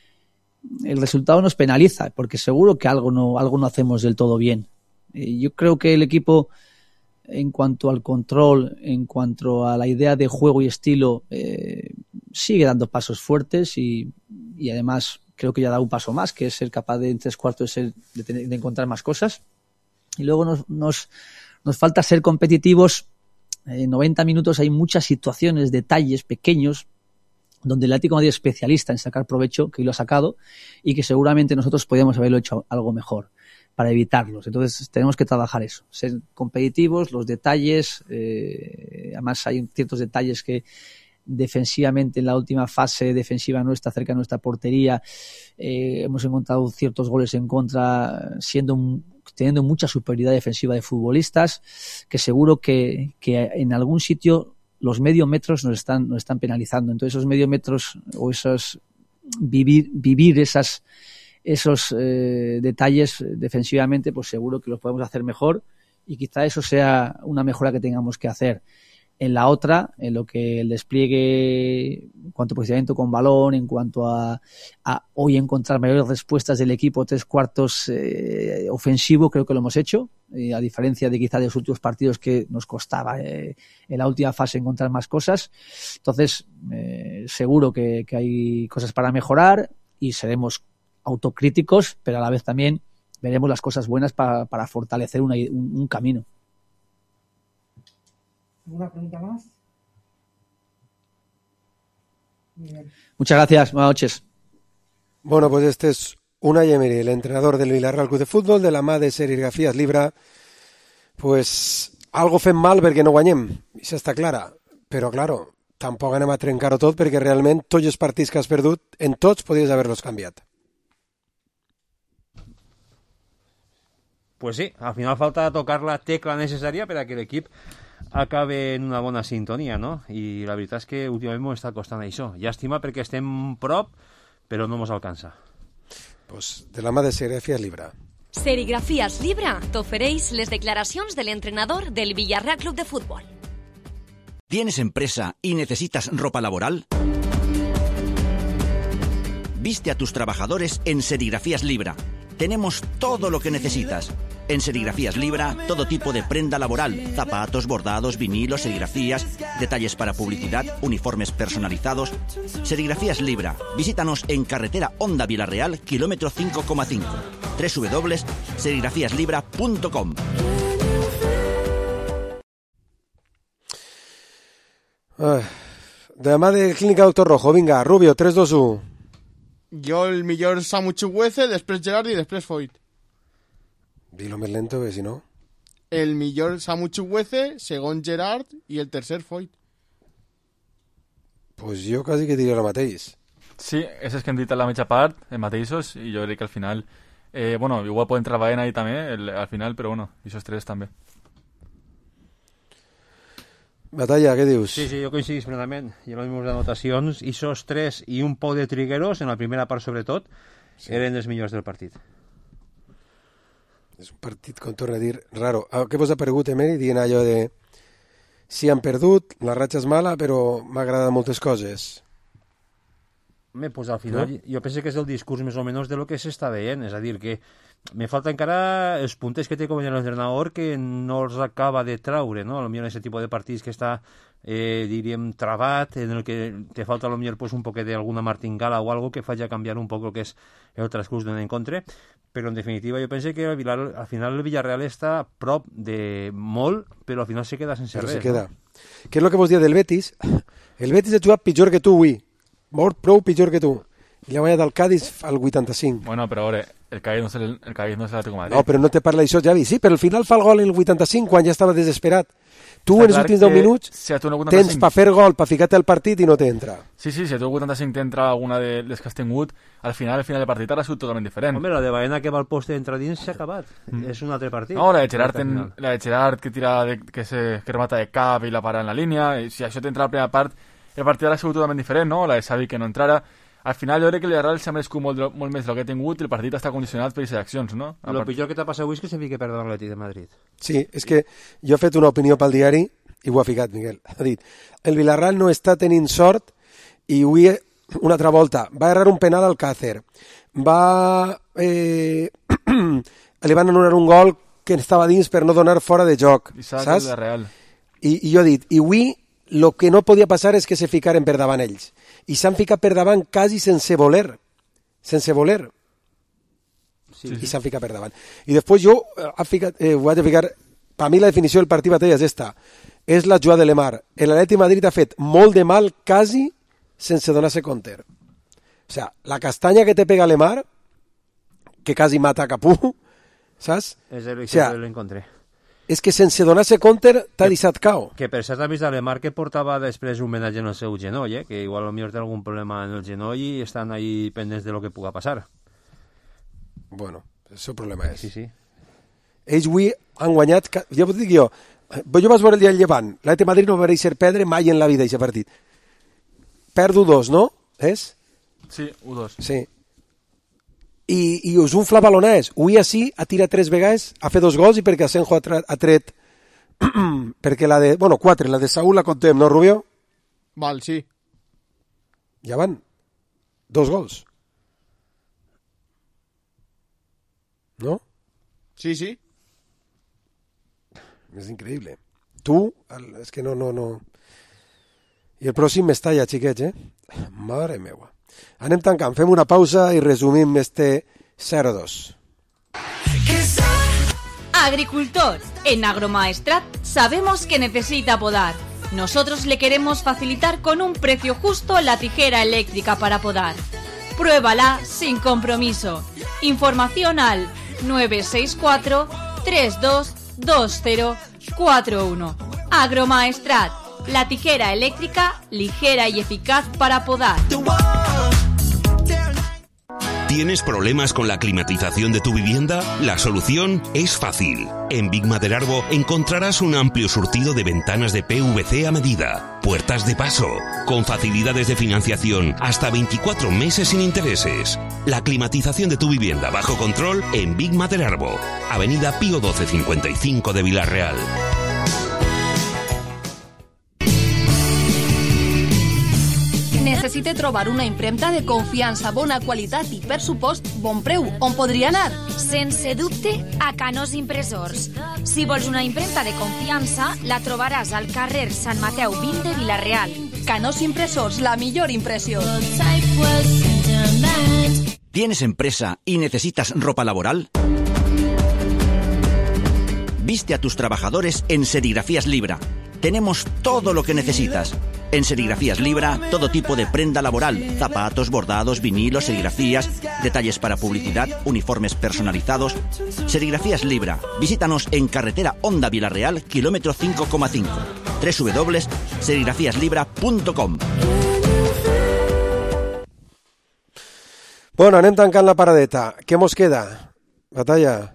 El resultado nos penaliza porque seguro que algo no hacemos del todo bien. Yo creo que el equipo, en cuanto al control, en cuanto a la idea de juego y estilo, sigue dando pasos fuertes y además creo que ya da un paso más, que es ser capaz de en 3/4 de encontrar más cosas. Y luego nos falta ser competitivos. En 90 minutos hay muchas situaciones, detalles pequeños, donde el Atlético de Madrid es especialista en sacar provecho, que hoy lo ha sacado, y que seguramente nosotros podríamos haberlo hecho algo mejor para evitarlos. Entonces tenemos que trabajar eso, ser competitivos, los detalles. Además hay ciertos detalles que defensivamente en la última fase defensiva nuestra, cerca de nuestra portería, hemos encontrado ciertos goles en contra, teniendo mucha superioridad defensiva de futbolistas, que seguro que en algún sitio los medio metros nos están penalizando. Entonces esos medio metros o esos vivir esos detalles defensivamente, pues seguro que los podemos hacer mejor y quizá eso sea una mejora que tengamos que hacer. En la otra, en lo que el despliegue en cuanto a posicionamiento con balón, en cuanto a hoy encontrar mayores respuestas del equipo 3/4 ofensivo, creo que lo hemos hecho, a diferencia de quizá de los últimos partidos que nos costaba en la última fase encontrar más cosas. Entonces, seguro que hay cosas para mejorar y seremos autocríticos, pero a la vez también veremos las cosas buenas para fortalecer un camino. ¿Alguna pregunta más? Muchas gracias, buenas noches. Bueno, pues este es Unai Emery, el entrenador del Villarreal Club de Fútbol, de la mà de serigrafies Libra. Pues algo fem mal perquè no guanyem, això està clara. Però, claro, tampoc anem a trencar-ho tot perquè realment tots els partits que has perdut, en tots podries haver-los canviat. Pues sí, al final falta tocar la tecla necessària per a que l'equip acabe en una bona sintonia, no? I la veritat és que últimament m'ho està costant això. Llàstima perquè estem prop, però no mos alcança. Pues de la mà de serigrafies Libra. Serigrafías Libra t'ofereix les declaracions de l'entrenador del Villarreal Club de Fútbol. ¿Tienes empresa y necesitas ropa laboral? Viste a tus trabajadores en Serigrafías Libra. Tenemos todo lo que necesitas. En Serigrafías Libra, todo tipo de prenda laboral, zapatos, bordados, vinilos, serigrafías, detalles para publicidad, uniformes personalizados. Serigrafías Libra. Visítanos en carretera Honda Villarreal, kilómetro 5,5. www.serigrafíaslibra.com. Demà de Clínica Doctor Rojo, vinga, Rubio, 3, 2, 1. Jo el millor Samu Chukwueze, després Gerard i després Foyt. Dilo més lento, que si no... El millor Samu Chukwueze, segon Gerard i el tercer Foyt. Pues jo quasi que diria el mateix. Sí, és que hem dit a la mitja part, mateixos, i jo crec que al final... bueno, igual pot entrar Baena ahí també, al final, però bueno, esos tres també. Batalla, què dius? Sí, jo coincidís plenament. I les meves anotacions, esos tres i un poc de Trigueros, en la primera part sobretot, eren els millors del partit. És un partit, com torno a dir, raro. Què vos ha paregut, Emeri, dient allò de... Sí, han perdut, la ratxa és mala, però m'ha agradat moltes coses. Pues al final, jo penso que és el discurs més o menys de lo que s'està veient, és a dir, que me falta encara els puntes que té com l'entrenador que no els acaba de traure, no? Potser en aquest tipus de partits que està, diríem, trabat, en el que te falta potser pues, un poquet d'alguna martingala o algo que faci canviar un poc el que és el transcurs d'un encontre, però en definitiva jo penso que al final el Villarreal està prop de molt, però al final se queda sense res. Queda. No? Què és el que vos dia del Betis? El Betis ha jugat pitjor que tu avui. Molt prou pitjor que tu. I l'ha guanyat al Cádiz al 85. Bueno, però a veure, el Cádiz no és l'Atlético de Madrid. No, però no te parla d'això, Javi. Sí, però al final fa el gol en el 85, quan ja estava desesperat. Tu en els últims 10 minuts tens per fer gol, per ficar-te al partit i no t'entra. Sí, si a tu el 85 t'entra alguna de les que has tingut, al final del partit ha sigut totalment diferent. Home, la de Baena que va al poste d'entra dins s'ha acabat. És un altre partit. No, la de Gerard que tira, que remata de cap i la para en la línia, i si això t'entra a la primera part, el partit ha sigut totalment diferent, no? La de Xavi que no entrara. Al final jo crec que el Villarreal s'ha merescut molt més del que ha tingut i el partit està condicionat per aquestes accions, no? El pitjor que t'ha passat avui és que s'ha ficat perdre l'Atleti de Madrid. Sí, és que jo he fet una opinió pel diari i ho ha ficat, Miguel. Ha dit, el Villarreal no està tenint sort i avui, una altra volta, va errar un penal al Càcer. Li van anul·lar un gol que estava dins per no donar fora de joc, saps? I jo he dit, i avui el que no podia passar és que se ficaren per davant ells. I s'han ficat per davant quasi sense voler. Sense voler. Sí. I s'han ficat per davant. I després jo ho vaig a ficar... Per mi la definició del partit batalla és esta. És la jugada de Lemar. L'Atleti de Madrid ha fet molt de mal quasi sense donar-se compte. O sea, la castanya que te pega Lemar, que quasi mata a Capú, saps? És el que l'encontré. És que sense donar-se compte t'ha deixat cau. Que per cert ha vist a Lemar que portava després un homenatge en el seu genoll, que igual potser té algun problema en el genoll i estan ahí pendents de lo que puga passar. Bueno, el seu problema és. Sí. Ells avui han guanyat... Ja ho dic jo vaig veure el dia del Llevant. L'Atleti de Madrid no va mereixer perdre mai en la vida aquest partit. Perdo 2, no? És? Sí, 1-2. Sí. I és un flabalonès. Avui així ha tirat 3 vegades, ha fet 2 gols i perquè Asenjo ha tret perquè la de... Bueno, 4, la de Saúl la contem, no, Rubio? Val, sí. Ja van 2 gols. ¿No? Sí. És increïble. Tu, és que no... I el pròxim Mestalla, xiquets, Mare meua. Anem tancant, fem una pausa y resumim este 0-2. Agricultor, en Agromaestrat sabemos que necesita podar. Nosotros le queremos facilitar con un precio justo la tijera eléctrica para podar. Pruébala sin compromiso. Información al 964 322041. Agromaestrat, la tijera eléctrica ligera y eficaz para podar. ¿Tienes problemas con la climatización de tu vivienda? La solución es fácil. En Big Maderarbo encontrarás un amplio surtido de ventanas de PVC a medida, puertas de paso, con facilidades de financiación hasta 24 meses sin intereses. La climatización de tu vivienda bajo control en Big Maderarbo, Avenida Pío 1255 de Vila-real. Necessite trobar una impremta de confiança, bona qualitat i, per supost, bon preu. On podria anar? Sense dubte, a Canós Impressors. Si vols una impremta de confiança, la trobaràs al carrer Sant Mateu 20 de Vila-real. Canós Impressors, la millor impressió. ¿Tienes empresa y necesitas ropa laboral? Viste a tus trabajadores en Serigrafías Libra. Tenemos todo lo que necesitas. En Serigrafías Libra, todo tipo de prenda laboral, zapatos, bordados, vinilos, serigrafías, detalles para publicidad, uniformes personalizados. Serigrafías Libra. Visítanos en carretera Honda Vila-real, kilómetro 5,5. www.serigrafiaslibra.com. Bueno, anem tancant la paradeta. Què mos queda? Batalla.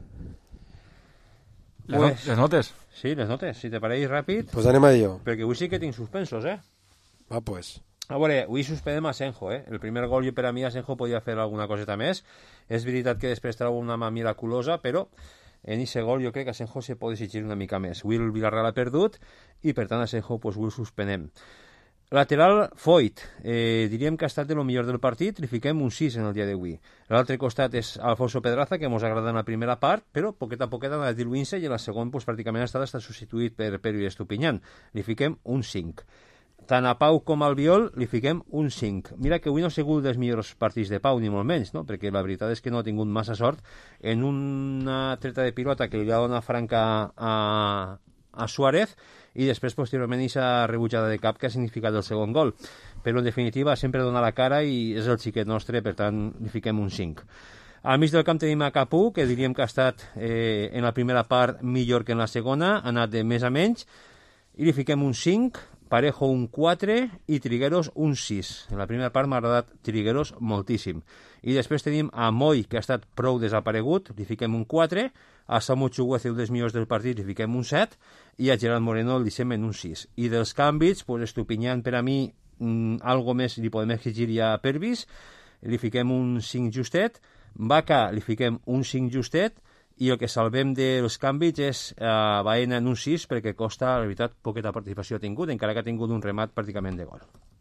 Pues, les notes. Sí, les notes. Si te pareix ràpid... Pues anem a ello. Perquè avui sí que tinc suspensos, Va, pues. A veure, avui suspenem Asenjo, El primer gol, per a mi, Asenjo podia fer alguna coseta més. És veritat que després trau una mà miraculosa, però en aquest gol jo crec que Asenjo se pot exigir una mica més. Avui el Villarreal ha perdut i, per tant, Asenjo, pues, avui el suspenem. Lateral, Foyt. Diríem que ha estat de lo millor del partit, li fiquem un 6 en el dia d'avui. L'altre costat és Alfonso Pedraza, que ens agrada en la primera part, però poquet a poquet ha anat diluint-se i en la segona pues, pràcticament ha estat substituït per Perio i Estupinyan. Li fiquem un 5. Tant a Pau com al Biol li fiquem un 5. Mira que avui no ha sigut dels millors partits de Pau, ni molt menys, no? Perquè la veritat és que no ha tingut massa sort en una treta de pilota que li ha donat franca a Suárez i després posteriorment aquesta rebutjada de cap que ha significat el segon gol. Però en definitiva sempre dona la cara i és el xiquet nostre, per tant li fiquem un 5. Al mig del camp tenim a Capú, que diríem que ha estat en la primera part millor que en la segona, ha anat de més a menys, i li fiquem un 5, Parejo un 4 i Trigueros un 6. En la primera part m'ha agradat Trigueros moltíssim. I després tenim a Moy, que ha estat prou desaparegut, li fiquem un 4, a Samu Chuguece, un dels millors del partit, li fiquem un 7, i a Gerard Moreno el deixem en un 6. I dels canvis, pues, Estupinyan per a mi, algo més li podem exigir ja a Pervis, li fiquem un 5 justet, Vaca li fiquem un 5 justet, i el que salvem dels canvis és Baena en un 6 perquè costa, la veritat, poqueta participació ha tingut, encara que ha tingut un remat pràcticament de gol.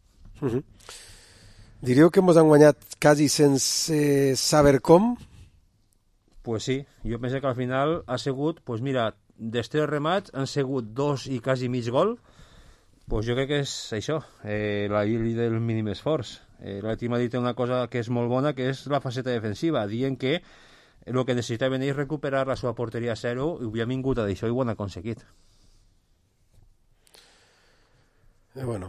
Diríeu que ens han guanyat quasi sense saber com? Pues sí, jo penso que al final ha sigut, pues mira, dels 3 remats han sigut 2 i quasi mig gol, pues jo crec que és això, la llei del mínim esforç. L'Atlètic m'ha dit una cosa que és molt bona, que és la faceta defensiva, dient que el que necessitaven és recuperar la seva porteria a 0 i havia vingut a d'això i ho han aconseguit. Bueno,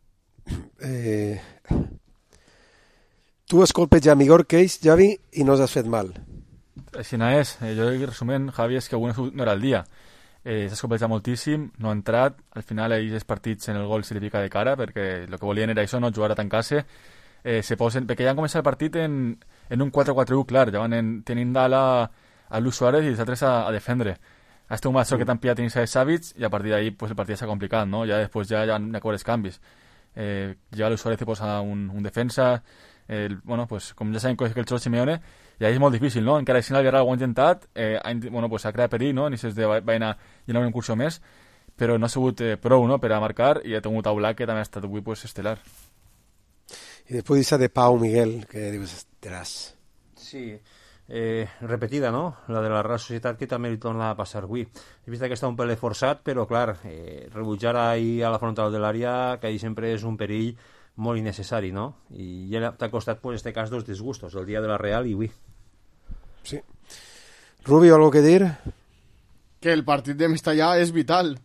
tu has colpejat millor que ells, Javi, i no has fet mal. Així no és. Jo resumint, Javi, és que avui no era el dia. S'ha escolpejat moltíssim, no ha entrat, al final ells partits en el gol se li fica de cara, perquè el que volien era això, no jugar a tancar-se. Perquè ja han començat el partit en un 4-4-1, clar, ja van tenint dalt a Luis Suárez i els altres a defendre. Ha estat un macho que t'han pillat en els hàbits i a partir d'ahí pues, el partit s'ha complicat, no? Ja després ja han acabat els canvis. Ja Luis Suárez posa un defensa, bueno, pues, com ja sabem que el Cholo Simeone, i ahí és molt difícil, no? Encara així el Villarreal ho ha intentat, bueno, pues, ha creat perill, no? Ni de Baena i una incursió més, però no ha sigut prou, no?, per a marcar, i ha tingut a Oblak, que també ha estat avui pues, estel·lar. Y después esa de Pau Miguel, que dius, teràs. Sí, repetida, no? La de la Real Societat, que també li torna a passar avui. He vist que està un pel forçat, però, clar, rebutjar ahí a la frontal de l'àrea, que ahí sempre és un perill molt innecessari, no? I ja t'ha costat, pues, este cas, dos disgustos, el dia de la Real i avui. Sí. Rubio, ¿algo que dir? Que el partit de Mestallà és vital.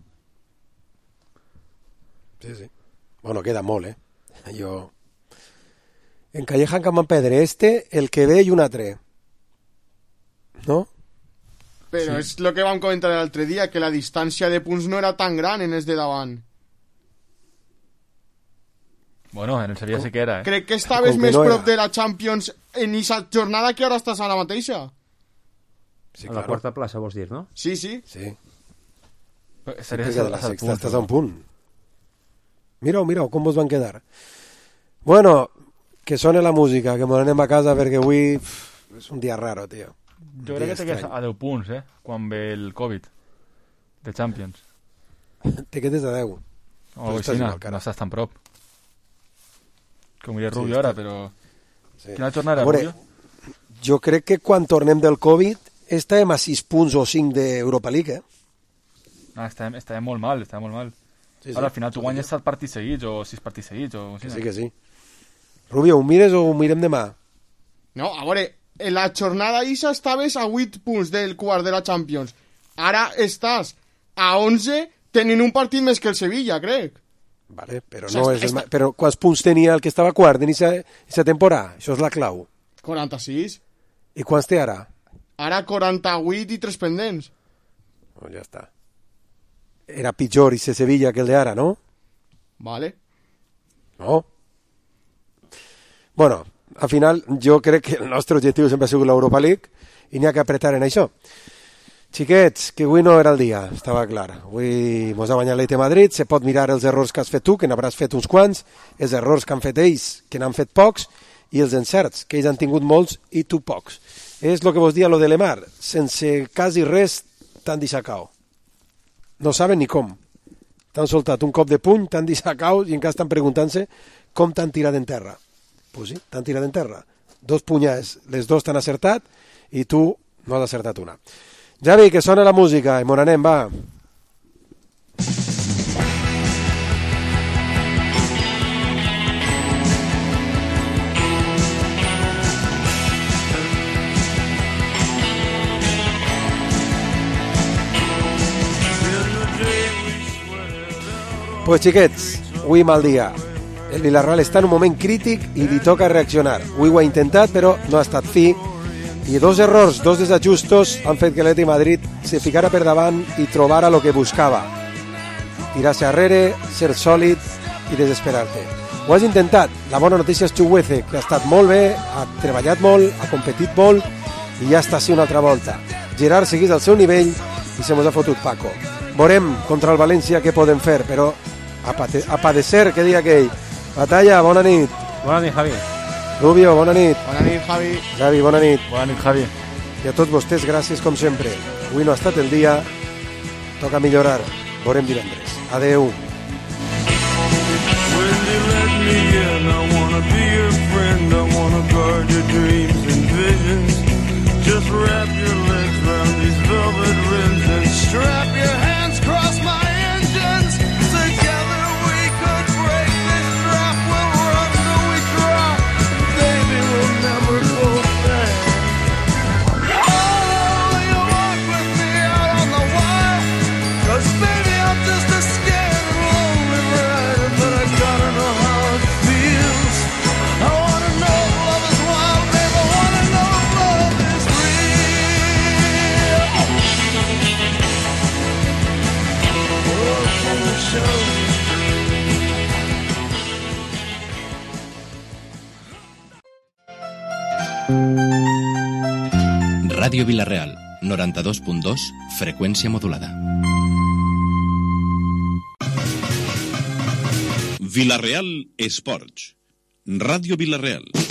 Sí, sí. Bueno, queda molt, Jo... En Calleja en Camp Pedre, el que ve y un altre. ¿No? Però sí. És el que vam comentar l'altre dia, que la distància de punts no era tan gran en els de davant. Bueno, en el Sevilla sí que era, Crec que estaves més prop de la Champions en aquesta jornada que ara estàs a la mateixa. Sí, a la quarta plaça, vols dir, no? Sí. Sí. Sempre que de la sexta estàs a un punt. Mireu, com vos van quedar. Bueno, que sone la música, que m'ho anem a casa perquè avui és un dia raro, tio. Jo crec que te quedes a 10 punts, quan ve el Covid de Champions. Te quedes a 10. O així, no estàs tan prop. Com diria Rubio ara, però... Quina jornada, Rubio? Jo crec que quan tornem del Covid estem a 6 punts o 5 d'Europa League, Estàvem molt mal, Sí. Ara, al final tu guanyes 7 partits seguits o 6 partits seguits. Que sí. Rubio, ho mires o ho mirem demà? No, a veure, en la jornada isa estaves a 8 punts del quart de la Champions. Ara estàs a 11 tenint un partit més que el Sevilla, crec. Vale, però no és però quants punts tenia el que estava quart en aquesta temporada? Això és la clau. 46. I quants té ara? Ara 48 i 3 pendents. Ja està. Era pitjor ese Sevilla que el de ara, ¿no? Vale. No? Bueno, al final jo crec que el nostre objectiu sempre ha sigut l'Europa League i n'hi ha que apretar en això. Xiquets, que avui no era el dia, estava clar. Avui mos ha guanyat l'Atlètic Madrid, se pot mirar els errors que has fet tu, que n'hauràs fet uns quants, els errors que han fet ells, que n'han fet pocs, i els encerts, que ells han tingut molts i tu pocs. És el que vos dia lo de Lemar, sense quasi res t'han deixat cau. No saben ni com. T'han soltat un cop de puny, t'han deixat cau i encara estan preguntant-se com t'han tirat en terra. Pues sí, t'han tirat en terra. 2 punyades, les 2 t'han acertat i tu no has acertat una. Javi, que sona la música i mon anem, va. Pues xiquets, avui mal dia. El Villarreal està en un moment crític i li toca reaccionar. Avui ho ha intentat, però no ha estat fi. I 2 errors, 2 desajustos han fet que l'Atlètic Madrid se ficara per davant i trobara el que buscava. Tirar-se arrere, ser sòlid i desesperar-te. Ho has intentat. La bona notícia és Chukwueze, que ha estat molt bé, ha treballat molt, ha competit molt i ja està així una altra volta. Gerard seguís al seu nivell i se mos ha fotut Paco. Veurem contra el València què podem fer, però a padecer, que diria aquell. Batalla, bona nit. Bona nit, Javi. Rubio, bona nit. Bona nit, Javi. Javi, bona nit. Bona nit, Javi. I a tots vostès, gràcies com sempre. Avui no ha estat el dia, toca millorar. Veurem divendres. Adeu. Just wrap your legs around these velvet rims and strap your hands across my engines. Together we could break this trap. We'll run till we drop. Baby, we'll never go back. Oh, you walk with me out on the wire. 'Cause baby, I'm just a scared and lonely rider. But I gotta know how it feels. I wanna know if love is wild, babe. I wanna know if love is Ràdio Vila-real, 92.2, freqüència modulada. Vila-real Esports. Ràdio Vila-real.